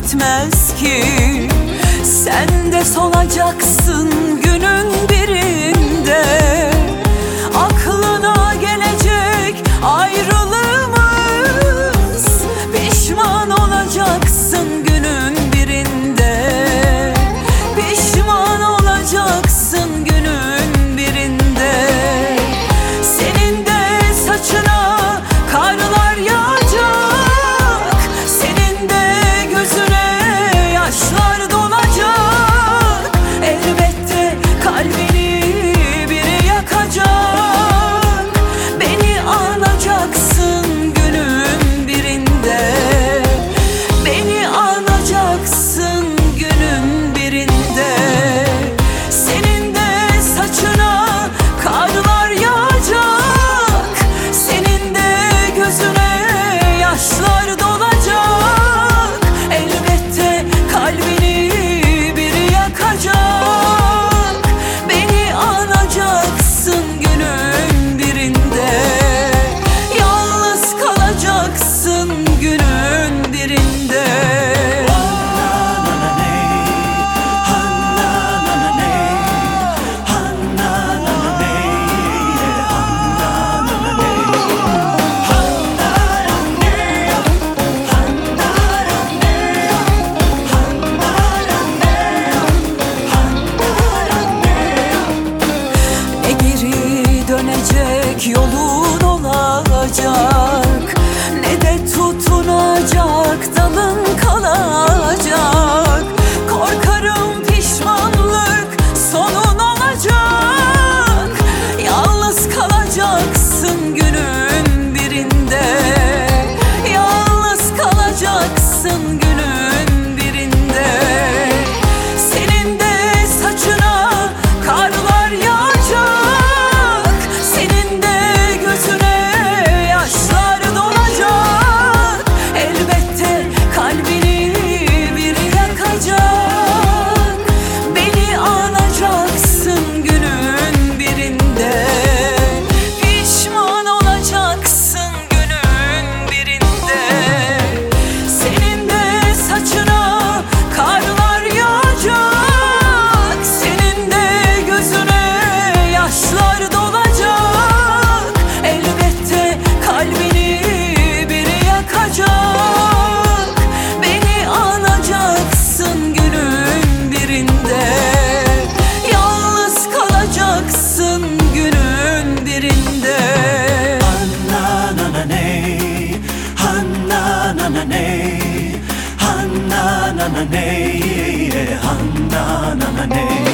bitmez ki. Sen de solacaksın günün birinde. Aklına gelecek ayrılığımız, pişman olacaksın günün birinde. Pişman olacaksın günün birinde. Senin de saçına karlar yağacak, senin de gözüne yaşlar dolacak. Elbette kalbini biri yakacak. Beni anacaksın günün birinde. Beni anacaksın günün birinde. Senin de saçına karlar yağacak, senin de gözüne yaşlar dolacak. Elbette kalbini biri yakacak. Beni anacaksın günün birinde. Yalnız kalacaksın günün birinde. Ne geri dönecek yolun olacak, ne de tutunacak dalın kalacak. Korkarım pişmanlık sonun olacak. Yalnız kalacaksın günün birinde. Yalnız kalacaksın günün birinde. Senin de saçına karlar yağacak, senin de gözüne yaşlar dolacak. Elbette kalbini biri yakacak. Beni anacaksın günün birinde. Pişman olacaksın günün birinde. Senin de saçına karlar yağacak, senin de gözüne yaşlar dolacak. Elbette kalbini biri yakacak. Beni anacaksın günün birinde. Yalnız kalacaksın günün birinde. Hanna-na-na-nay, hanna-na-na-nay, hanna-na-na-nay, hanna-na-na-nay.